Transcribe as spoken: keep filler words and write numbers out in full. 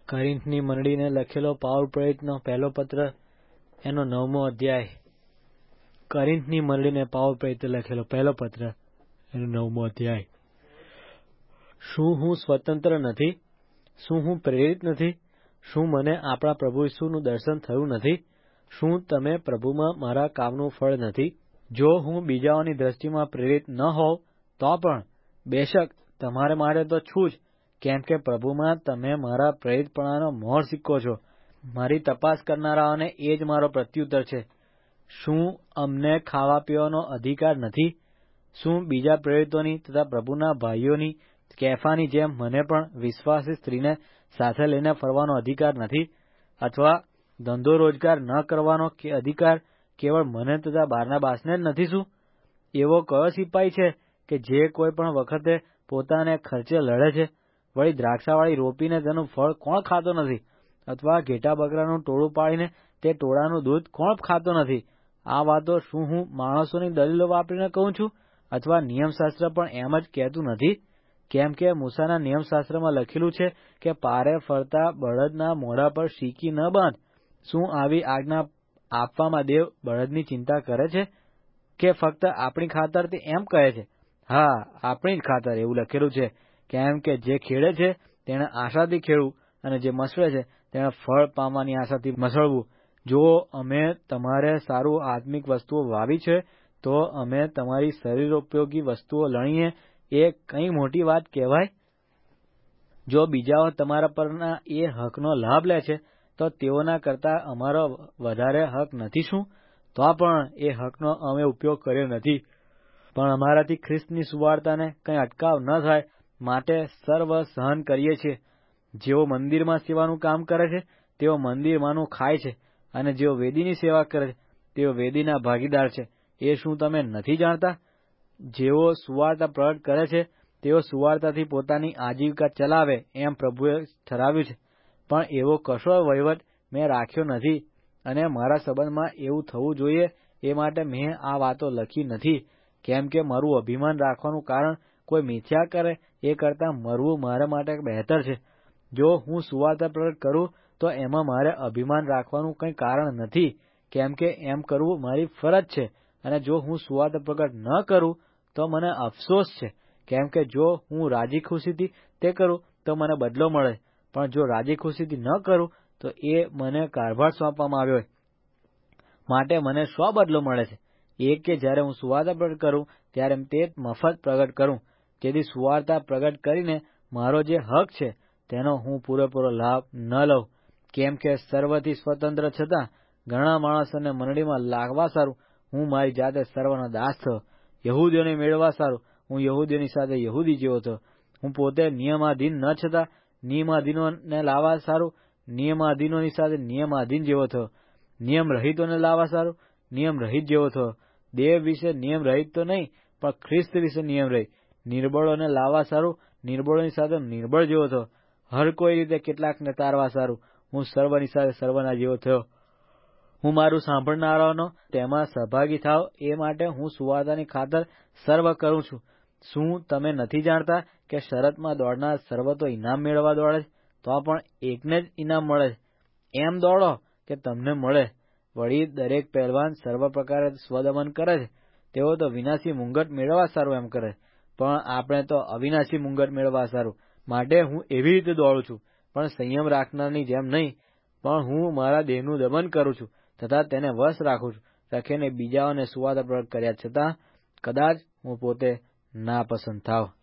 કોરિન્થની મંડળીને લખેલો પાઉલ પ્રેરિતનો પહેલો પત્ર એનો નવમો અધ્યાય. કોરિન્થની મંડળીને પાઉલ પ્રેરિતે લખેલો પહેલો પત્ર એનો નવમો અધ્યાય. શું હું સ્વતંત્ર નથી? શું હું પ્રેરિત નથી? શું મને આપણા પ્રભુ ઈસુનું દર્શન થયું નથી? શું તમે પ્રભુમાં મારા કામનું ફળ નથી? જો હું બીજાઓની દ્રષ્ટિમાં પ્રેરિત ન હોઉં તો પણ બેશક તમારે માટે તો છું જ, કેમ કે પ્રભુમાં તમે મારા પ્રેરિતપણાનો મોહર સિક્કો છો. મારી તપાસ કરનારાઓને એ જ મારો પ્રત્યુત્તર છે. શું અમને ખાવા પીવાનો અધિકાર નથી? શું બીજા પ્રેરિતોની તથા પ્રભુના ભાઈઓની કેફાની જેમ મને પણ વિશ્વાસી સ્ત્રીને સાથે લઈને ફરવાનો અધિકાર નથી? અથવા ધંધો રોજગાર ન કરવાનો કે અધિકાર કેવળ મને તથા બારનાબાસને જ નથી? શું એવો કયો સિપાઈ છે કે જે કોઈ પણ વખતે પોતાને ખર્ચે લડે છે? વળી દ્રાક્ષાવાળી રોપીને તેનું ફળ કોણ ખાતો નથી? અથવા ઘેટા બકરાનું ટોળું પાડીને તે ટોળાનું દૂધ કોણ ખાતો નથી? આ વાતો શું હું માણસોની દલીલો વાપરીને કહું છું? અથવા નિયમશાસ્ત્ર પણ એમ જ કહેતું નથી? કેમ કે મૂસાના નિયમશાસ્ત્રમાં લખેલું છે કે પારે ફરતા બળદના મોઢા પર શીકી ન બાંધ. શું આવી આજ્ઞા આપવામાં દેવ બળદની ચિંતા કરે છે કે ફક્ત આપણી ખાતર તે એમ કહે છે? હા, આપણી જ ખાતર એવું લખેલું છે. કેમ કે જે ખેડે છે તેણે આશાથી ખેડવું, અને જે મસળે છે તેણે ફળ પામવાની આશાથી મસળવું. જો અમે તમારે સારું આત્મિક વસ્તુઓ વાવી છે તો અમે તમારી શરીરોપયોગી વસ્તુઓ લણીએ એ કઈ મોટી વાત કહેવાય? જો બીજાઓ તમારા પરના એ હકનો લાભ લે છે તો તેઓના કરતા અમારો વધારે હક નથી શું? તો પણ એ હકનો અમે ઉપયોગ કર્યો નથી. પણ અમારાથી ખ્રિસ્તની સુવાર્તાને કંઈ અટકાવ ન થાય માટે સર્વ સહન કરીએ છીએ. જેઓ મંદિરમાં સેવાનું કામ કરે છે તેઓ મંદિરમાંનું ખાય છે, અને જેઓ વેદીની સેવા કરે છે તેઓ વેદીના ભાગીદાર છે. એ શું તમે નથી જાણતા? જેઓ સુવાર્તા પ્રગટ કરે છે તેઓ સુવાર્તાથી પોતાની આજીવિકા ચલાવે એમ પ્રભુએ ઠરાવ્યું છે. પણ એવો કશો વહીવટ મેં રાખ્યો નથી, અને મારા સંબંધમાં એવું થવું જોઈએ એ માટે મેં આ વાતો લખી નથી. કેમ કે મારું અભિમાન રાખવાનું કારણ કોઈ મિથ્યા કરે એ કરતાં મરવું મારા માટે બહેતર છે. જો હું સુવાર્તા પ્રગટ કરું તો એમાં મારે અભિમાન રાખવાનું કંઈ કારણ નથી, કેમ કે એમ કરવું મારી ફરજ છે. અને જો હું સુવાર્તા પ્રગટ ન કરું તો મને અફસોસ છે, કેમ કે જો હું રાજી ખુશીથી તે કરું તો મને બદલો મળે, પણ જો રાજી ખુશીથી ન કરું તો એ મને કારભાર સોંપવામાં આવ્યો માટે મને શો બદલો મળે છે? એ કે જ્યારે હું સુવાર્તા પ્રગટ કરું ત્યારે તે મફત પ્રગટ કરું, જેથી સુવાર્તા પ્રગટ કરીને મારો જે હક છે તેનો હું પૂરેપૂરો લાભ ન લઉં. કેમ કે સર્વથી સ્વતંત્ર છતાં ઘણા માણસોને મંડળીમાં લાવવા સારું હું મારી જાતે સર્વનો દાસ થયો. યહૂદીઓને મેળવવા સારું હું યહૂદીઓની સાથે યહૂદી જેવો થયો. હું પોતે નિયમાધીન ન છતાં નિયમાધીનોને લાવવા સારું નિયમાધીનોની સાથે નિયમાધીન જેવો થયો. નિયમ રહિતોને લાવવા સારું નિયમ રહિત જેવો થયો. દેવ વિશે નિયમ રહિત તો નહીં, પણ ખ્રિસ્ત વિશે નિયમ રહિત. નિર્બળોને લાવવા સારું નિર્બળોની સાથે નિર્બળ જેવો થયો. હર કોઈ રીતે કેટલાકને તારવા સારું હું સર્વની સાથે સર્વના જેવો થયો. હું મારું સાંભળનારાઓનો તેમાં સહભાગી થાવ એ માટે હું સુવાર્તાની ખાતર સર્વ કરું છું. શું તમે નથી જાણતા કે શરતમાં દોડનાર સર્વ તો ઇનામ મેળવવા દોડે છે, તો પણ એકને જ ઇનામ મળે છે? એમ દોડો કે તમને મળે. વળી દરેક પહેલવાન સર્વ પ્રકારે સ્વદમન કરે છે. તેઓ તો વિનાશી મુંગટ મેળવવા સારું એમ કરે, પણ આપણે તો અવિનાશી મુંગટ મેળવવા સારું. માટે હું એવી રીતે દોડું છું, પણ સંયમ રાખનારની જેમ નહીં, પણ હું મારા દેહનું દમન કરું છું તથા તેને વશ રાખું છું, રખીને બીજાઓને સુવાર્તા પ્રગટ કર્યા છતાં કદાચ હું પોતે નાપસંદ થાવ.